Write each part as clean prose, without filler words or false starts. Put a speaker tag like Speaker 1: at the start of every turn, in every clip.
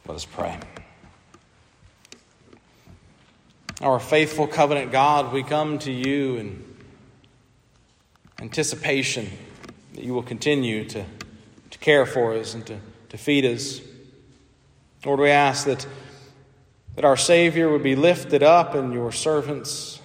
Speaker 1: Let us pray. Our faithful covenant God, we come to you in anticipation that you will continue to care for us and to feed us. Lord, we ask that our Savior would be lifted up and your servants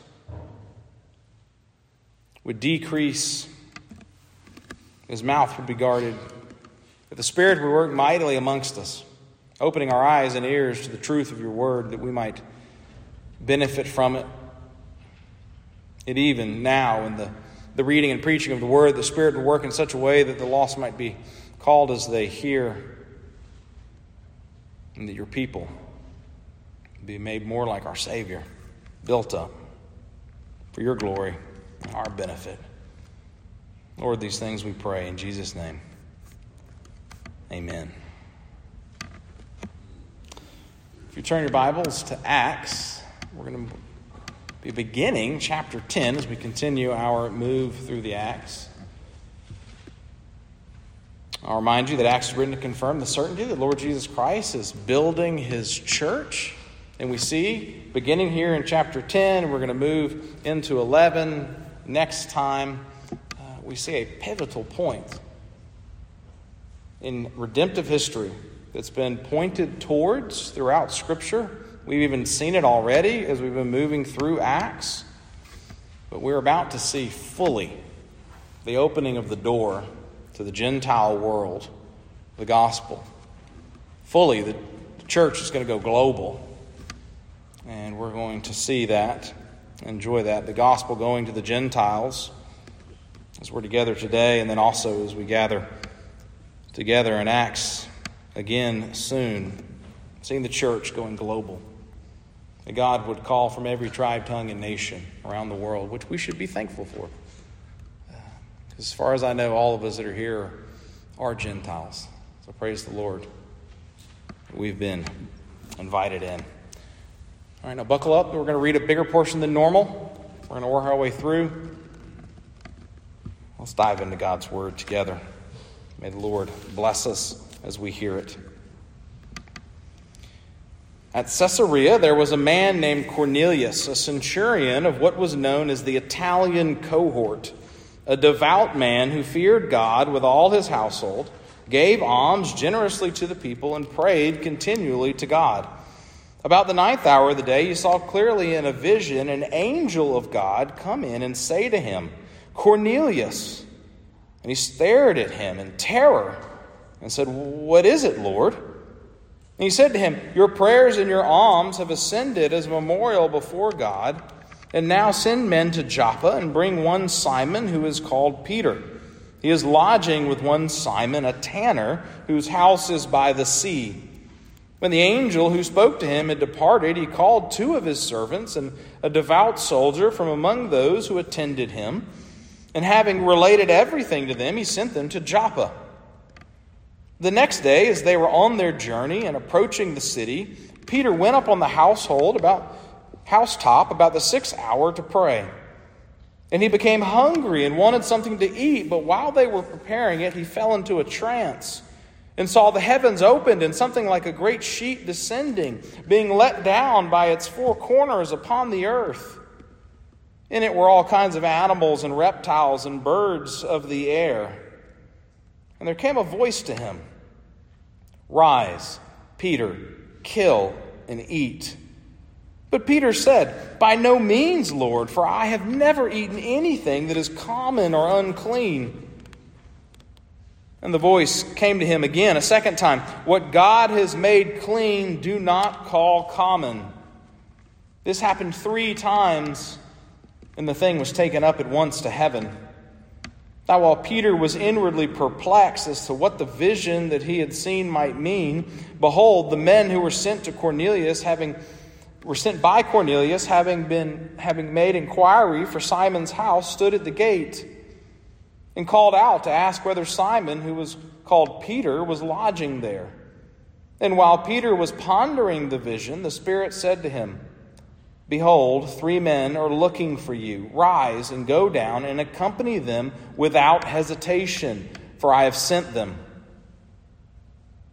Speaker 1: would decrease. His mouth would be guarded. That the Spirit would work mightily amongst us, opening our eyes and ears to the truth of your word, that we might benefit from it. And even now, in the reading and preaching of the word, the Spirit would work in such a way that the lost might be called as they hear, and that your people be made more like our Savior, built up for your glory and our benefit. Lord, these things we pray in Jesus' name. Amen. If you turn your Bibles to Acts, we're going to be beginning chapter 10 as we continue our move through the Acts. I'll remind you that Acts is written to confirm the certainty that Lord Jesus Christ is building his church. And we see, beginning here in chapter 10, we're going to move into 11 next time. We see a pivotal point in redemptive history that's been pointed towards throughout Scripture. We've even seen it already as we've been moving through Acts. But we're about to see fully the opening of the door to the Gentile world, the gospel. Fully, the church is going to go global. And we're going to see that, enjoy that, the gospel going to the Gentiles as we're together today, and then also as we gather together in Acts again soon, seeing the church going global. That God would call from every tribe, tongue, and nation around the world, which we should be thankful for. As far as I know, all of us that are here are Gentiles. So praise the Lord. We've been invited in. All right, now buckle up. We're going to read a bigger portion than normal. We're going to work our way through. Let's dive into God's word together. May the Lord bless us as we hear it. At Caesarea, there was a man named Cornelius, a centurion of what was known as the Italian cohort, a devout man who feared God with all his household, gave alms generously to the people, and prayed continually to God. About the 9th hour of the day, he saw clearly in a vision an angel of God come in and say to him, "Cornelius." And he stared at him in terror and said, "What is it, Lord?" And he said to him, "Your prayers and your alms have ascended as a memorial before God. And now send men to Joppa and bring one Simon who is called Peter. He is lodging with one Simon, a tanner, whose house is by the sea." When the angel who spoke to him had departed, he called 2 of his servants and a devout soldier from among those who attended him. And having related everything to them, he sent them to Joppa. The next day, as they were on their journey and approaching the city, Peter went up on the housetop about the 6th hour to pray. And he became hungry and wanted something to eat, but while they were preparing it, he fell into a trance and saw the heavens opened and something like a great sheet descending, being let down by its 4 corners upon the earth. In it were all kinds of animals and reptiles and birds of the air. And there came a voice to him, "Rise, Peter, kill and eat." But Peter said, "By no means, Lord, for I have never eaten anything that is common or unclean." And the voice came to him again a second time, "What God has made clean, do not call common." This happened 3 times, and the thing was taken up at once to heaven. Now while Peter was inwardly perplexed as to what the vision that he had seen might mean, behold, the men who were sent by Cornelius, having made inquiry for Simon's house, stood at the gate and called out to ask whether Simon, who was called Peter, was lodging there. And while Peter was pondering the vision, the Spirit said to him, "Behold, 3 men are looking for you. Rise and go down and accompany them without hesitation, for I have sent them."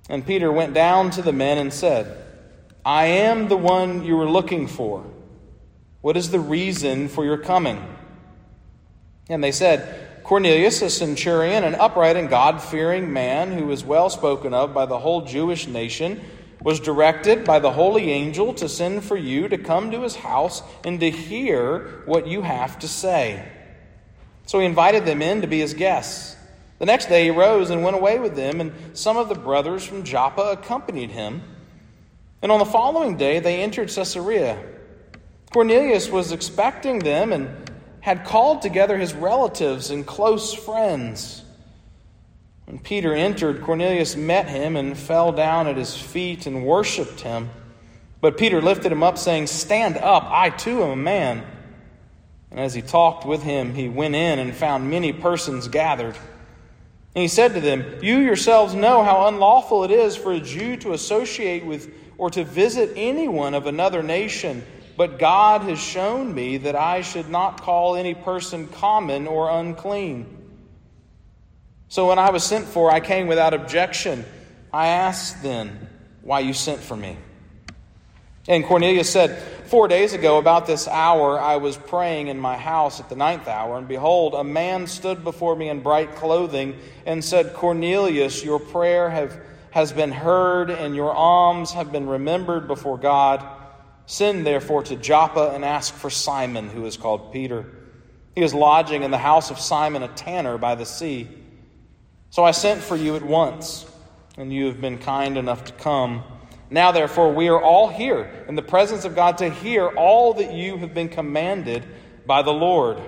Speaker 1: And Peter went down to the men and said, I am the one you were looking for. What is the reason for your coming? And they said, Cornelius, a centurion, an upright and God-fearing man who was well spoken of by the whole Jewish nation, was directed by the holy angel to send for you to come to his house and to hear what you have to say. So he invited them in to be his guests. The next day he rose and went away with them, and some of the brothers from Joppa accompanied him. And on the following day they entered Caesarea. Cornelius was expecting them and had called together his relatives and close friends. When Peter entered, Cornelius met him and fell down at his feet and worshipped him. But Peter lifted him up, saying, Stand up, I too am a man. And as he talked with him, he went in and found many persons gathered. And he said to them, You yourselves know how unlawful it is for a Jew to associate with or to visit anyone of another nation. But God has shown me that I should not call any person common or unclean. So when I was sent for, I came without objection. I asked then why you sent for me. And Cornelius said, 4 days ago, about this hour, I was praying in my house at the 9th hour, and behold, a man stood before me in bright clothing and said, Cornelius, your prayer has been heard, and your alms have been remembered before God. Send therefore to Joppa and ask for Simon, who is called Peter. He is lodging in the house of Simon, a tanner by the sea. So I sent for you at once, and you have been kind enough to come. Now, therefore, we are all here in the presence of God to hear all that you have been commanded by the Lord.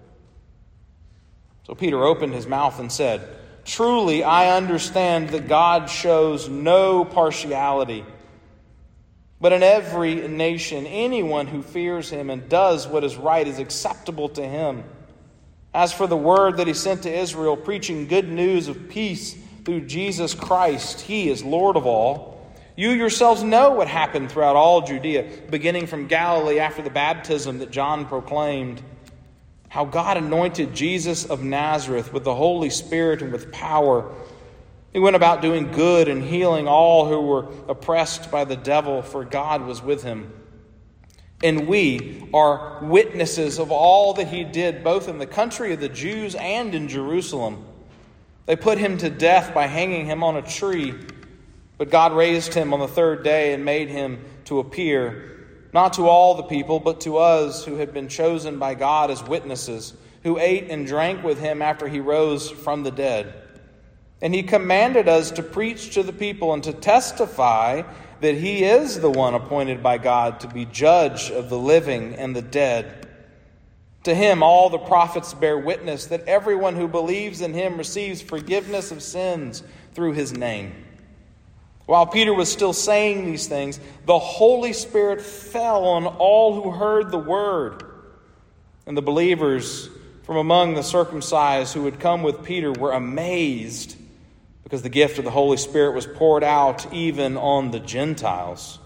Speaker 1: So Peter opened his mouth and said, Truly, I understand that God shows no partiality, but in every nation, anyone who fears him and does what is right is acceptable to him. As for the word that he sent to Israel, preaching good news of peace through Jesus Christ, he is Lord of all. You yourselves know what happened throughout all Judea, beginning from Galilee after the baptism that John proclaimed, how God anointed Jesus of Nazareth with the Holy Spirit and with power. He went about doing good and healing all who were oppressed by the devil, for God was with him. And we are witnesses of all that he did, both in the country of the Jews and in Jerusalem. They put him to death by hanging him on a tree. But God raised him on the third day and made him to appear, not to all the people, but to us who had been chosen by God as witnesses, who ate and drank with him after he rose from the dead. And he commanded us to preach to the people and to testify that he is the one appointed by God to be judge of the living and the dead. To him all the prophets bear witness that everyone who believes in him receives forgiveness of sins through his name. While Peter was still saying these things, the Holy Spirit fell on all who heard the word. And the believers from among the circumcised who had come with Peter were amazed, because the gift of the Holy Spirit was poured out even on the Gentiles.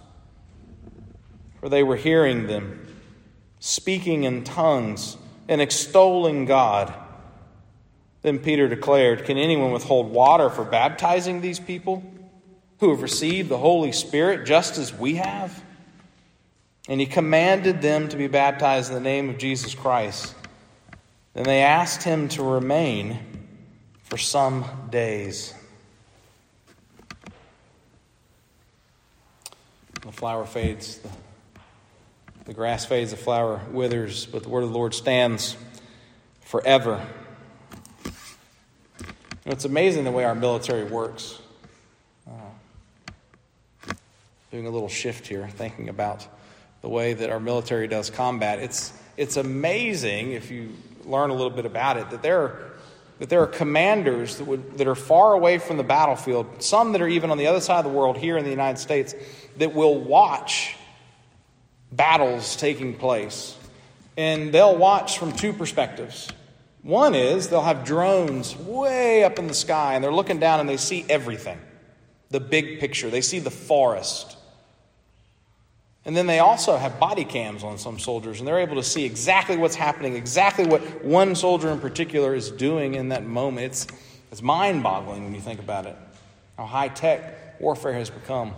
Speaker 1: For they were hearing them, speaking in tongues and extolling God. Then Peter declared, Can anyone withhold water for baptizing these people who have received the Holy Spirit just as we have? And he commanded them to be baptized in the name of Jesus Christ. Then they asked him to remain for some days. The flower fades, the grass fades, the flower withers, but the word of the Lord stands forever. It's amazing the way our military works. Doing a little shift here, thinking about the way that our military does combat. It's amazing, if you learn a little bit about it, that there are commanders that are far away from the battlefield, some that are even on the other side of the world here in the United States, that will watch battles taking place. And they'll watch from two perspectives. One is they'll have drones way up in the sky, and they're looking down and they see everything, the big picture. They see the forest. And then they also have body cams on some soldiers, and they're able to see exactly what's happening, exactly what one soldier in particular is doing in that moment. It's mind-boggling when you think about it, how high-tech warfare has become.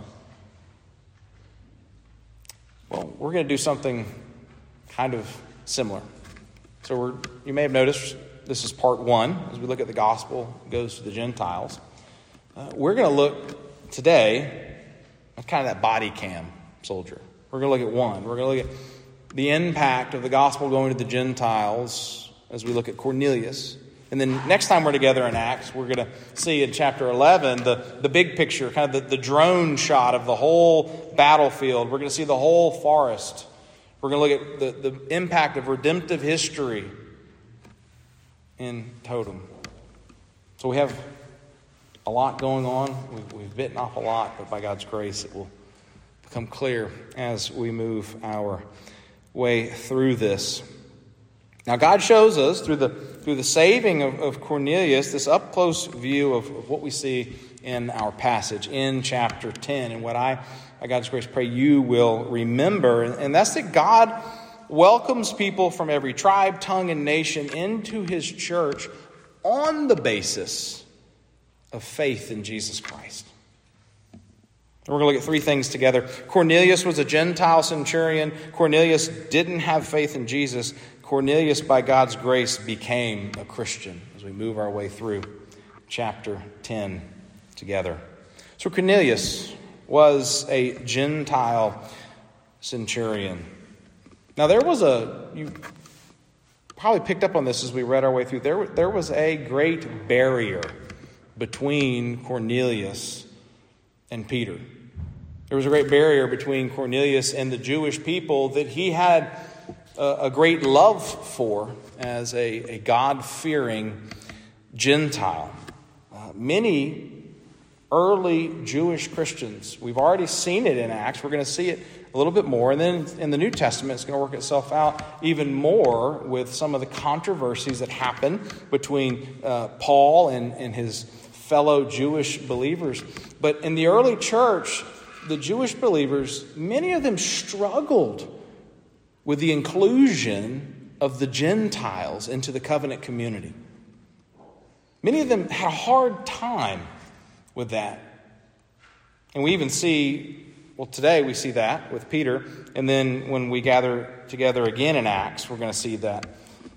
Speaker 1: Well, we're going to do something kind of similar. So you may have noticed this is part 1 as we look at the gospel goes to the Gentiles. We're going to look today at kind of that body cam soldier. We're going to look at one. We're going to look at the impact of the gospel going to the Gentiles as we look at Cornelius. And then next time we're together in Acts, we're going to see in chapter 11 the big picture, kind of the drone shot of the whole battlefield. We're going to see the whole forest. We're going to look at the impact of redemptive history in totem. So we have a lot going on. We've bitten off a lot, but by God's grace, it will become clear as we move our way through this. Now, God shows us through the saving of Cornelius this up-close view of what we see in our passage in chapter 10. And what I, by God's grace, pray you will remember. And that's that God welcomes people from every tribe, tongue, and nation into his church on the basis of faith in Jesus Christ. We're going to look at 3 things together. Cornelius was a Gentile centurion. Cornelius didn't have faith in Jesus. Cornelius, by God's grace, became a Christian as we move our way through chapter 10 together. So Cornelius was a Gentile centurion. Now you probably picked up on this as we read our way through. There was a great barrier between Cornelius and Peter. There was a great barrier between Cornelius and the Jewish people that he had a great love for as a God-fearing Gentile. Many early Jewish Christians, we've already seen it in Acts, we're going to see it a little bit more, and then in the New Testament it's going to work itself out even more with some of the controversies that happen between Paul and his fellow Jewish believers. But in the early church, the Jewish believers, many of them struggled with the inclusion of the Gentiles into the covenant community. Many of them had a hard time with that. And we even see, today we see that with Peter. And then when we gather together again in Acts, we're going to see that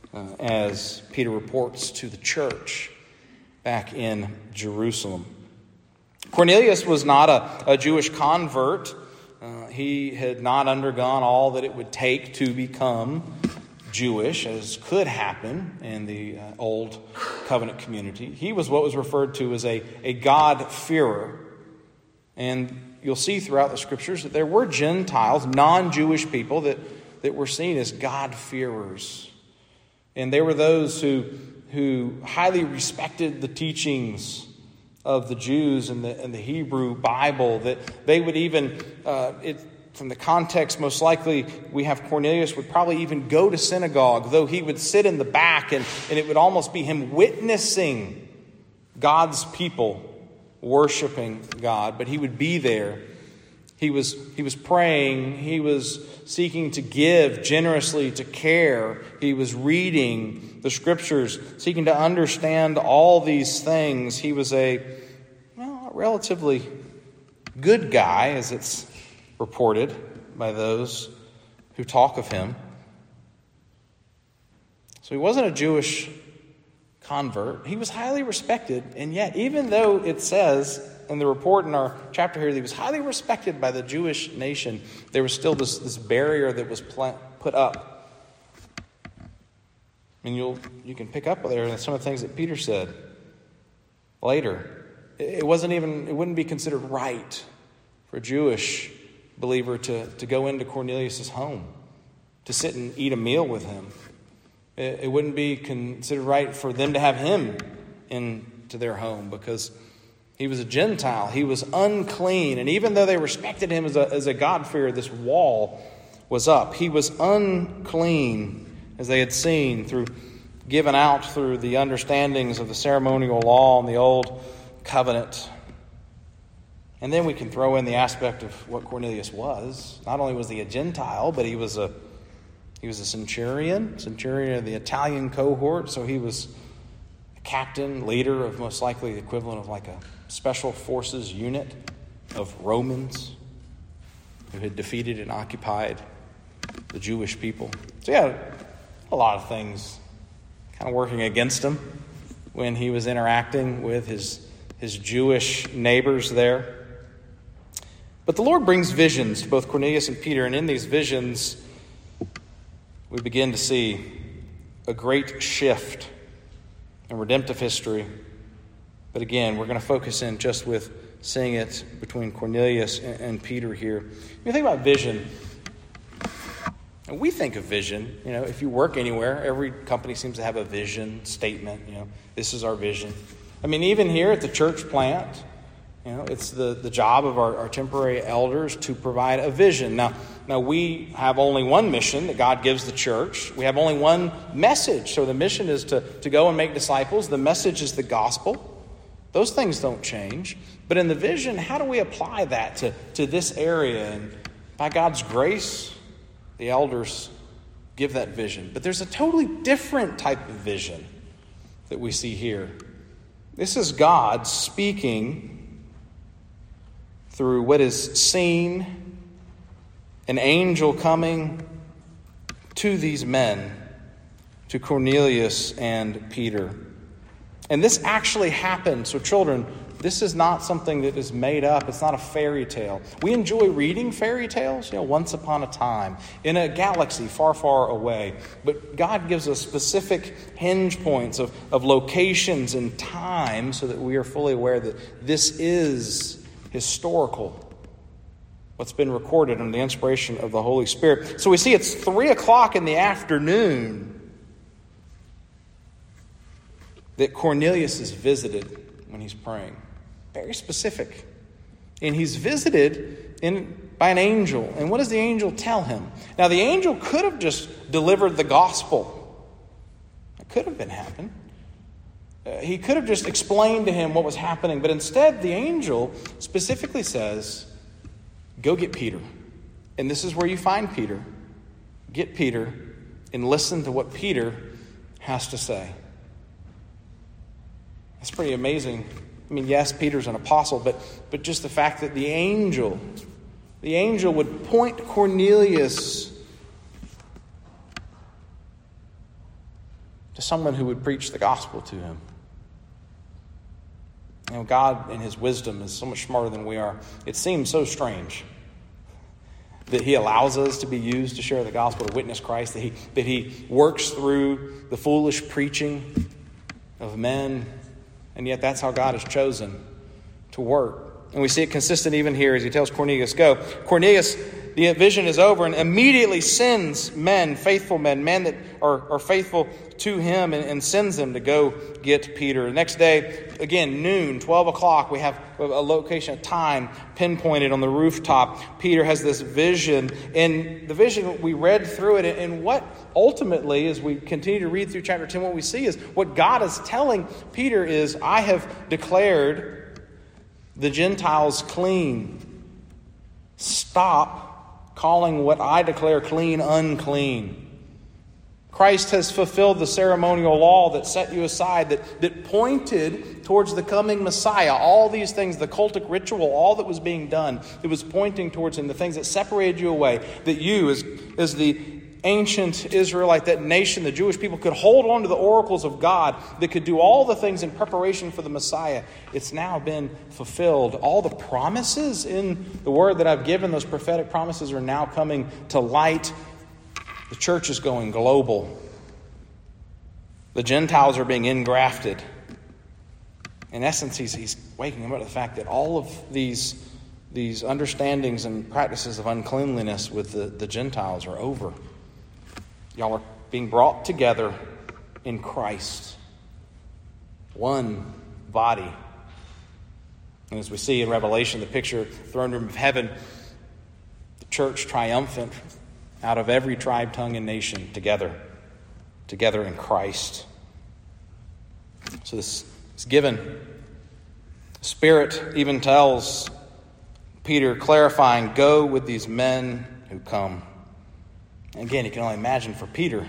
Speaker 1: as Peter reports to the church back in Jerusalem. Cornelius was not a Jewish convert. He had not undergone all that it would take to become Jewish, as could happen in the old covenant community. He was what was referred to as a God-fearer. And you'll see throughout the scriptures that there were Gentiles, non-Jewish people that were seen as God-fearers. And they were those who highly respected the teachings of the Jews and the Hebrew Bible, that they would even, from the context, most likely we have Cornelius would probably even go to synagogue, though he would sit in the back and it would almost be him witnessing God's people worshiping God. But he would be there. He was praying. He was seeking to give generously, to care. He was reading the scriptures, seeking to understand all these things. He was a relatively good guy, as it's reported by those who talk of him. So he wasn't a Jewish convert. He was highly respected, and yet even though it says in the report in our chapter here that he was highly respected by the Jewish nation, there was still this barrier that was put up. And you can pick up there some of the things that Peter said later. It wouldn't be considered right for a Jewish believer to go into Cornelius' home, to sit and eat a meal with him. It wouldn't be considered right for them to have him into their home because he was a Gentile. He was unclean. And even though they respected him as a God-fearer, this wall was up. He was unclean, as they had seen, given out through the understandings of the ceremonial law and the old covenant. And then we can throw in the aspect of what Cornelius was. Not only was he a Gentile, but he was a centurion of the Italian cohort. So he was a captain, leader of most likely the equivalent of like a special forces unit of Romans who had defeated and occupied the Jewish people. So he had a lot of things kind of working against him when he was interacting with his Jewish neighbors there. But the Lord brings visions to both Cornelius and Peter, and in these visions, we begin to see a great shift in redemptive history. But again, we're going to focus in just with seeing it between Cornelius and Peter here. When you think about vision, and we think of vision, if you work anywhere, every company seems to have a vision statement. This is our vision. I mean, even here at the church plant, it's the job of our temporary elders to provide a vision. Now we have only one mission that God gives the church. We have only one message. So the mission is to go and make disciples. The message is the gospel. Those things don't change. But in the vision, how do we apply that to this area? And by God's grace, the elders give that vision. But there's a totally different type of vision that we see here. This is God speaking through what is seen, an angel coming to these men, to Cornelius and Peter. And this actually happened. So children, this is not something that is made up. It's not a fairy tale. We enjoy reading fairy tales, once upon a time, in a galaxy far, far away. But God gives us specific hinge points of locations and time so that we are fully aware that this is historical, what's been recorded under the inspiration of the Holy Spirit. So we see it's 3:00 in the afternoon that Cornelius is visited when he's praying. Very specific. And he's visited by an angel. And what does the angel tell him? Now, the angel could have just delivered the gospel. It could have been happening. He could have just explained to him what was happening. But instead, the angel specifically says, go get Peter. And this is where you find Peter. Get Peter and listen to what Peter has to say. That's pretty amazing. I mean, yes, Peter's an apostle, but just the fact that the angel would point Cornelius to someone who would preach the gospel to him. God in his wisdom is so much smarter than we are. It seems so strange that he allows us to be used to share the gospel, to witness Christ, that he works through the foolish preaching of men. And yet that's how God has chosen to work. And we see it consistent even here as he tells Cornelius, go. Cornelius, the vision is over, and immediately sends men, faithful men that are faithful to him, and sends them to go get Peter. The next day, again, noon, 12:00, we have a location, a time pinpointed on the rooftop. Peter has this vision. And the vision, we read through it. And what ultimately, as we continue to read through chapter 10, what we see is what God is telling Peter is, I have declared the Gentiles clean. Stop calling what I declare clean unclean. Christ has fulfilled the ceremonial law that set you aside, that pointed towards the coming Messiah. All these things, the cultic ritual, all that was being done, it was pointing towards him, the things that separated you away, that you, as the ancient Israelite, that nation, the Jewish people, could hold on to the oracles of God, that could do all the things in preparation for the Messiah. It's now been fulfilled. All the promises in the word that I've given, those prophetic promises, are now coming to light. The church is going global. The Gentiles are being engrafted. In essence, he's waking them up to the fact that all of these understandings and practices of uncleanliness with the Gentiles are over. Y'all are being brought together in Christ. One body. And as we see in Revelation, the picture, throne room of heaven, the church triumphant out of every tribe, tongue, and nation together in Christ. So this is given. The Spirit even tells Peter, clarifying, go with these men who come. And again, you can only imagine for Peter,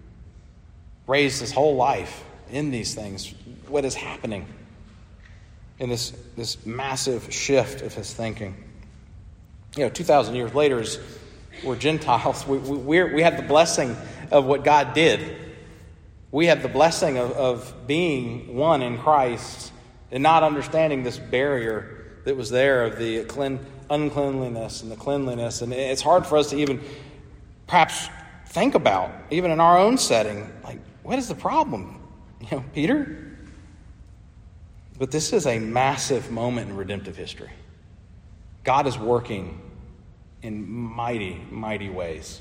Speaker 1: raised his whole life in these things, what is happening. in this massive shift of his thinking. 2,000 years later, as we're Gentiles, we have the blessing of what God did. We have the blessing of being one in Christ and not understanding this barrier that was there of the uncleanliness and the cleanliness. And it's hard for us to even perhaps think about, even in our own setting, like, what is the problem? Peter? But this is a massive moment in redemptive history. God is working in mighty, mighty ways.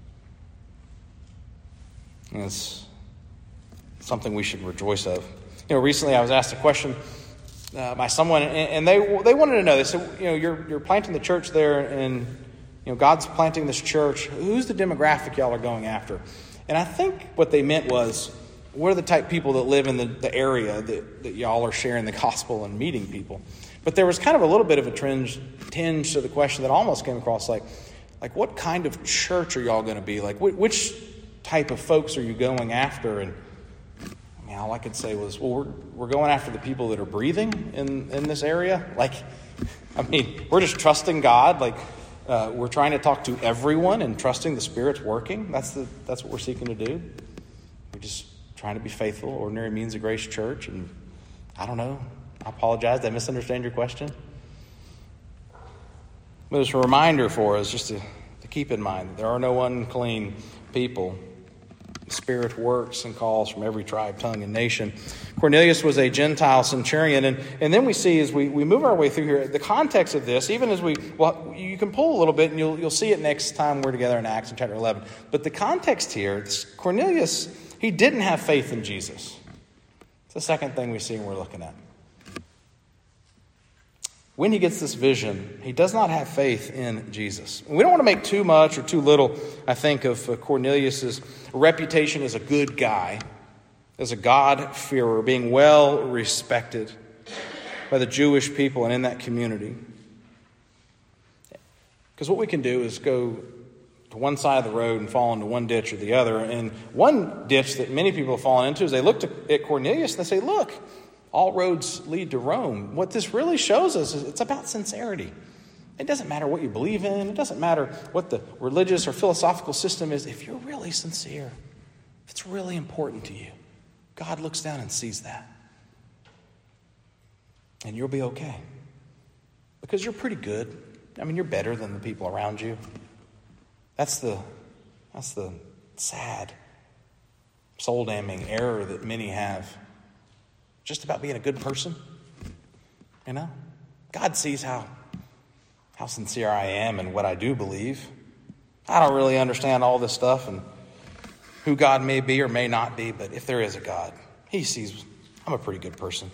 Speaker 1: And it's something we should rejoice of. Recently I was asked a question by someone, and they wanted to know. They said, you're planting the church there, and God's planting this church. Who's the demographic y'all are going after? And I think what they meant was, what are the type of people that live in the area that y'all are sharing the gospel and meeting people? But there was kind of a little bit of a tinge to the question that almost came across like what kind of church are y'all going to be? Like, which type of folks are you going after? And all I could say was, well, we're going after the people that are breathing in this area. We're just trusting God. We're trying to talk to everyone and trusting the Spirit's working. That's what we're seeking to do. We're just trying to be faithful, Ordinary Means of Grace Church. And I don't know. I apologize. Did I misunderstand your question? But it's a reminder for us just to keep in mind that there are no unclean people. The Spirit works and calls from every tribe, tongue, and nation. Cornelius was a Gentile centurion. And then we see, as we move our way through here, the context of this, even as you can pull a little bit, and you'll see it next time we're together in Acts in chapter 11. But the context here, Cornelius, he didn't have faith in Jesus. It's the second thing we see and we're looking at. When he gets this vision, he does not have faith in Jesus. We don't want to make too much or too little, I think, of Cornelius' reputation as a good guy, as a God-fearer, being well respected by the Jewish people and in that community. Because what we can do is go to one side of the road and fall into one ditch or the other. And one ditch that many people have fallen into is they look at Cornelius and they say, look, all roads lead to Rome. What this really shows us is it's about sincerity. It doesn't matter what you believe in. It doesn't matter what the religious or philosophical system is. If you're really sincere, if it's really important to you, God looks down and sees that. And you'll be okay. Because you're pretty good. You're better than the people around you. That's the sad, soul-damning error that many have. Just about being a good person. God sees how sincere I am and what I do believe. I don't really understand all this stuff and who God may be or may not be, but if there is a God, he sees I'm a pretty good person.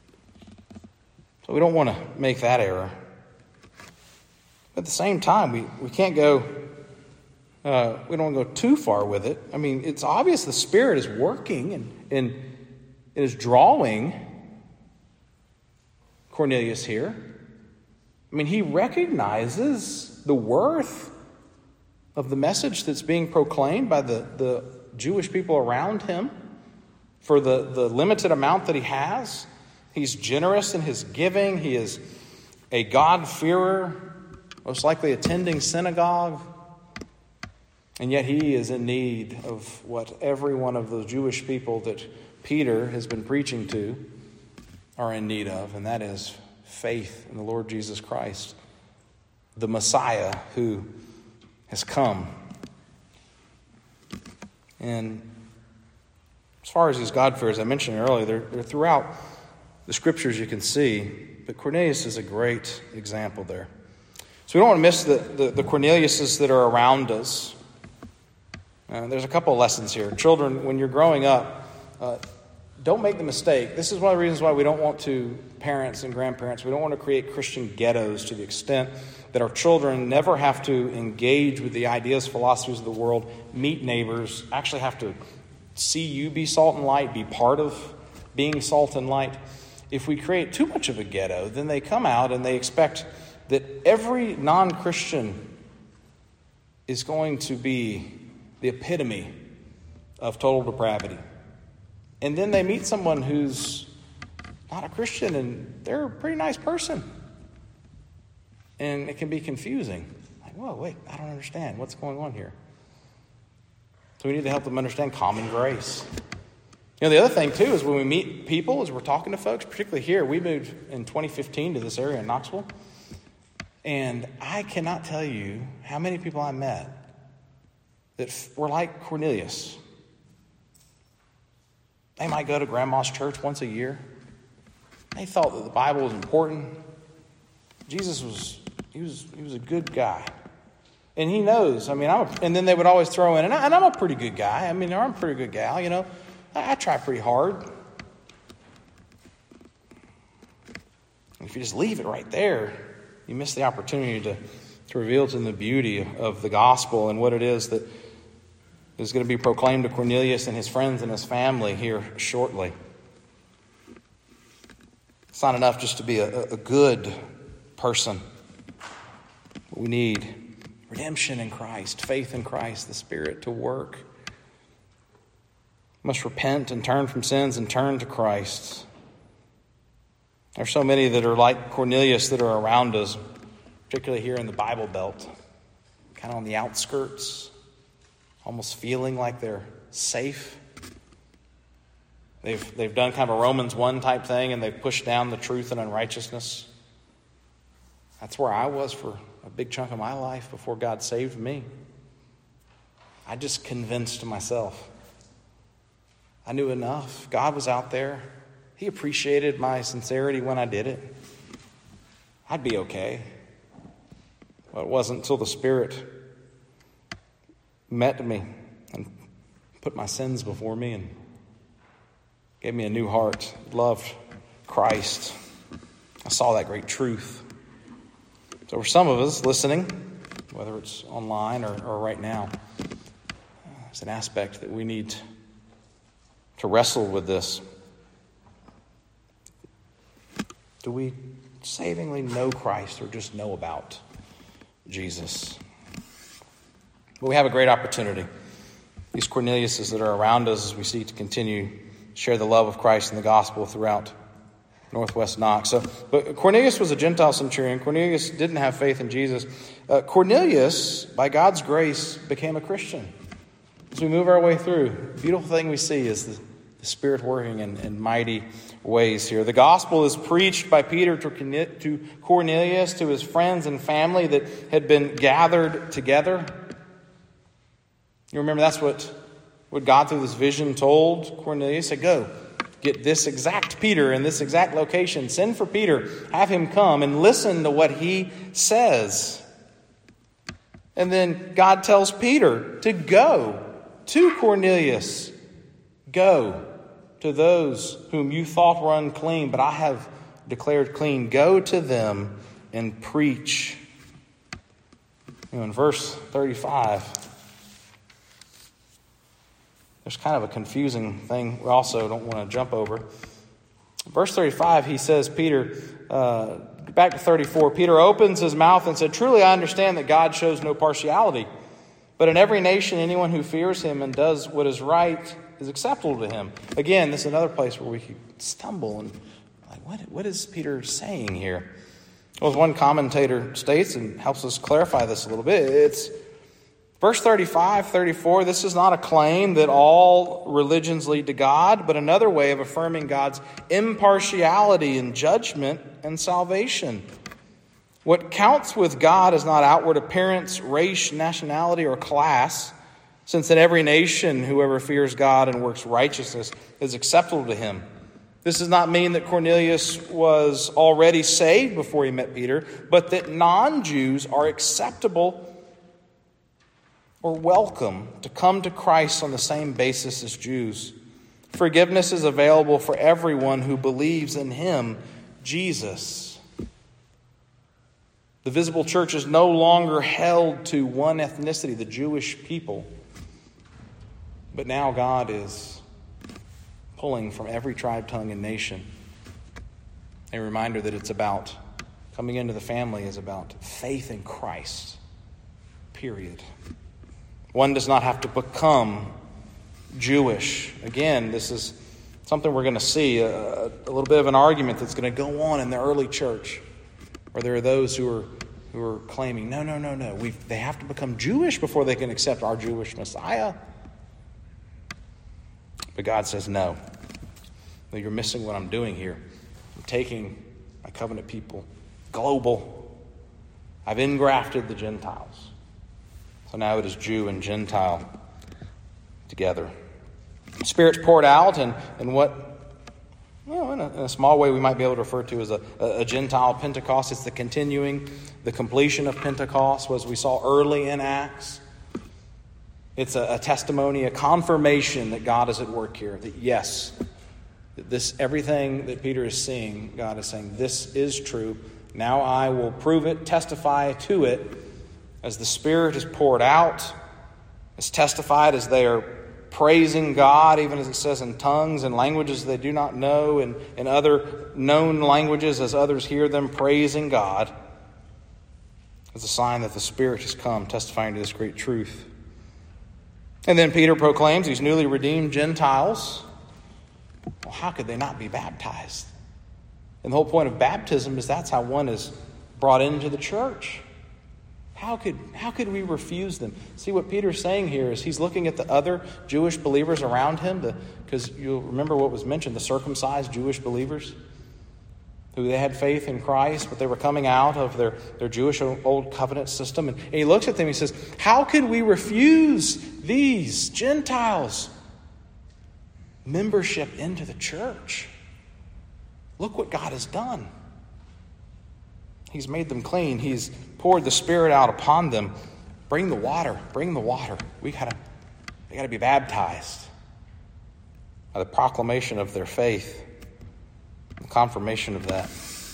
Speaker 1: So we don't want to make that error. At the same time, we can't go, we don't want to go too far with it. It's obvious the Spirit is working and it is drawing Cornelius here. He recognizes the worth of the message that's being proclaimed by the Jewish people around him for the limited amount that he has. He's generous in his giving. He is a God-fearer, most likely attending synagogue. And yet he is in need of what every one of those Jewish people that Peter has been preaching to are in need of, and that is faith in the Lord Jesus Christ, the Messiah who has come. And as far as these God-fearers, I mentioned earlier, they're throughout the Scriptures you can see, but Cornelius is a great example there. So we don't want to miss the Corneliuses that are around us. There's a couple of lessons here. Children, when you're growing up, don't make the mistake. This is one of the reasons why we don't want to, parents and grandparents, we don't want to create Christian ghettos to the extent that our children never have to engage with the ideas, philosophies of the world, meet neighbors, actually have to see you be salt and light, be part of being salt and light. If we create too much of a ghetto, then they come out and they expect that every non-Christian is going to be the epitome of total depravity. And then they meet someone who's not a Christian, and they're a pretty nice person. And it can be confusing. Like, whoa, wait, I don't understand. What's going on here? So we need to help them understand common grace. The other thing, too, is when we meet people, as we're talking to folks, particularly here, we moved in 2015 to this area in Knoxville. And I cannot tell you how many people I met that were like Cornelius. They might go to grandma's church once a year. They thought that the Bible was important. Jesus was a good guy. And he knows. And then they would always throw in, and I'm a pretty good guy. I'm a pretty good gal, I try pretty hard. If you just leave it right there, you miss the opportunity to reveal to them the beauty of the gospel and what it is that is going to be proclaimed to Cornelius and his friends and his family here shortly. It's not enough just to be a good person. We need redemption in Christ, faith in Christ, the Spirit to work. We must repent and turn from sins and turn to Christ. There's so many that are like Cornelius that are around us, particularly here in the Bible Belt, kind of on the outskirts, almost feeling like they're safe. They've done kind of a Romans 1 type thing, and they've pushed down the truth and unrighteousness. That's where I was for a big chunk of my life before God saved me. I just convinced myself. I knew enough. God was out there. He appreciated my sincerity when I did it. I'd be okay. But it wasn't until the Spirit met me and put my sins before me and gave me a new heart, loved Christ. I saw that great truth. So for some of us listening, whether it's online or right now, it's an aspect that we need to wrestle with this. Do we savingly know Christ or just know about Jesus? But we have a great opportunity. These Corneliuses that are around us as we seek to continue to share the love of Christ and the gospel throughout Northwest Knox. But Cornelius was a Gentile centurion. Cornelius didn't have faith in Jesus. Cornelius, by God's grace, became a Christian. As we move our way through, the beautiful thing we see is the Spirit working in mighty ways here. The gospel is preached by Peter to Cornelius, to his friends and family that had been gathered together. You remember that's what God through this vision told Cornelius. He said, go, get this exact Peter in this exact location. Send for Peter, have him come and listen to what he says. And then God tells Peter to go to Cornelius. Go to those whom you thought were unclean, but I have declared clean. Go to them and preach. In verse 35, there's kind of a confusing thing we also don't want to jump over. Verse 35, he says, back to 34, Peter opens his mouth and said, truly I understand that God shows no partiality, but in every nation anyone who fears him and does what is right is acceptable to him. Again, this is another place where we could stumble and what is Peter saying here? Well, as one commentator states and helps us clarify this a little bit, it's verse 35, 34, this is not a claim that all religions lead to God, but another way of affirming God's impartiality in judgment and salvation. What counts with God is not outward appearance, race, nationality, or class, since in every nation whoever fears God and works righteousness is acceptable to him. This does not mean that Cornelius was already saved before he met Peter, but that non-Jews are acceptable or welcome to come to Christ on the same basis as Jews. Forgiveness is available for everyone who believes in him, Jesus. The visible church is no longer held to one ethnicity, the Jewish people. But now God is pulling from every tribe, tongue, and nation. A reminder that it's about coming into the family is about faith in Christ. Period. One does not have to become Jewish. Again, this is Something we're going to see, a little bit of an argument that's going to go on in the early church, where there are those who are claiming, no. They have to become Jewish before they can accept our Jewish Messiah. But God says, no, you're missing what I'm doing here. I'm taking my covenant people global. I've engrafted the Gentiles. So now it is Jew and Gentile together. The Spirit's poured out, and what, in a small way we might be able to refer to as a Gentile Pentecost. It's the completion of Pentecost, as we saw early in Acts. It's a testimony, a confirmation that God is at work here. That yes, everything that Peter is seeing, God is saying, this is true. Now I will prove it, testify to it, as the Spirit is poured out, as testified as they are praising God, even as it says in tongues and languages they do not know, and in other known languages as others hear them praising God. It's a sign that the Spirit has come, testifying to this great truth. And then Peter proclaims these newly redeemed Gentiles. Well, how could they not be baptized? And the whole point of baptism is that's how one is brought into the church. How could we refuse them? See, what Peter's saying here is he's looking at the other Jewish believers around him, because you'll remember what was mentioned, the circumcised Jewish believers, who they had faith in Christ, but they were coming out of their Jewish old covenant system. And he looks at them and he says, how could we refuse these Gentiles membership into the church? Look what God has done. He's made them clean. He's poured the Spirit out upon them. Bring the water. Bring the water. They got to be baptized by the proclamation of their faith, the confirmation of that.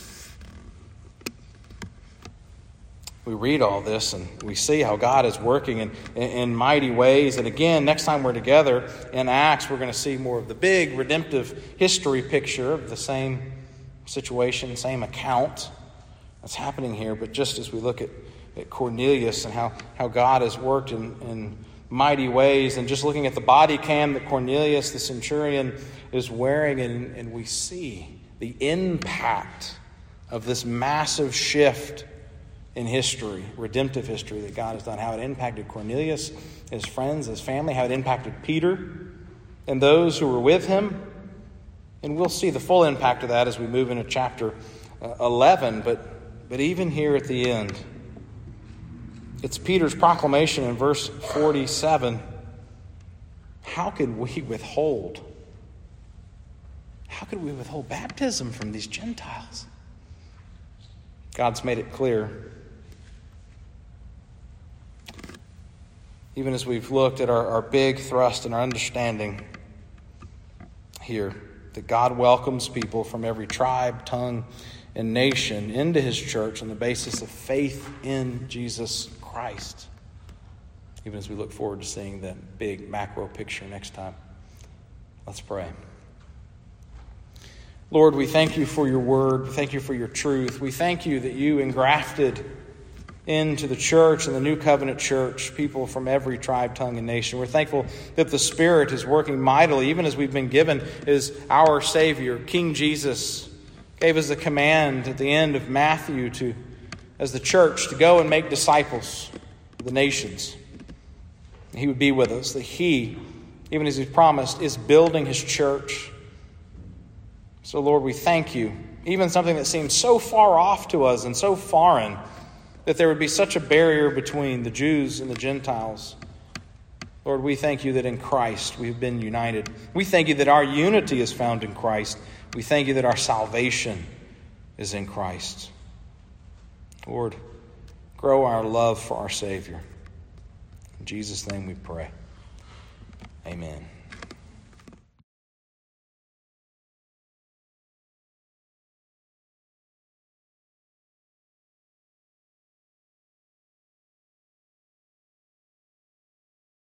Speaker 1: We read all this and we see how God is working in mighty ways. And again, next time we're together in Acts, we're going to see more of the big redemptive history picture of the same situation, same account that's happening here. But just as we look at Cornelius and how God has worked in mighty ways, and just looking at the body cam that Cornelius, the centurion, is wearing, and we see the impact of this massive shift in history, redemptive history that God has done, how it impacted Cornelius, his friends, his family, how it impacted Peter and those who were with him. And we'll see the full impact of that as we move into chapter 11. But even here at the end, it's Peter's proclamation in verse 47. How could we withhold baptism from these Gentiles? God's made it clear. Even as we've looked at our big thrust and our understanding here, that God welcomes people from every tribe, tongue, and nation into his church on the basis of faith in Jesus Christ. Even as we look forward to seeing that big macro picture next time. Let's pray. Lord, we thank you for your word. We thank you for your truth. We thank you that you engrafted into the church and the New Covenant church people from every tribe, tongue, and nation. We're thankful that the Spirit is working mightily, even as we've been given as our Savior. King Jesus gave us the command at the end of Matthew as the church, to go and make disciples of the nations. He would be with us, that he, even as he promised, is building his church. So, Lord, we thank you. Even something that seems so far off to us and so foreign, that there would be such a barrier between the Jews and the Gentiles. Lord, we thank you that in Christ we've been united. We thank you that our unity is found in Christ. We thank you that our salvation is in Christ. Lord, grow our love for our Savior. In Jesus' name we pray. Amen.